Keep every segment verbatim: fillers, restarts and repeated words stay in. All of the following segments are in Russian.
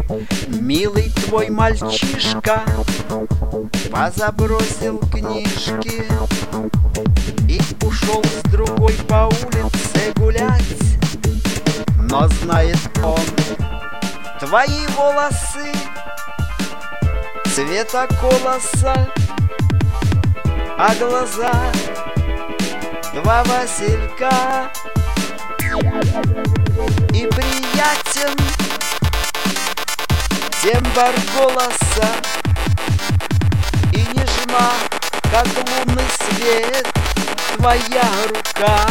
Милый твой мальчишка позабросил книжки и ушел с другой по улице гулять. Но знает он, твои волосы цвета колоса, а глаза два василька. И приятен тембр голоса, и нежна, как лунный свет, твоя рука.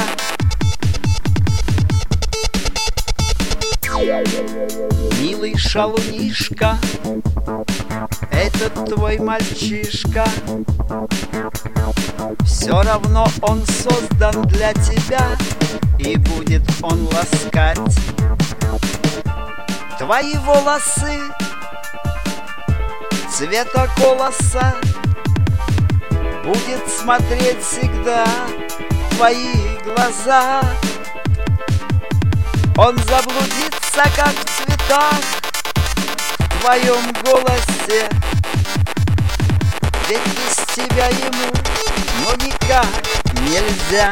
Милый шалунишка, этот твой мальчишка, все равно он создан для тебя, и будет он ласкать твои волосы цвета колоса, будет смотреть всегда твои глаза. Он заблудится, как в цветах, в твоем голосе, ведь без тебя ему ну никак нельзя.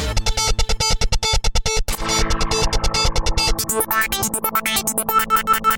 Bye.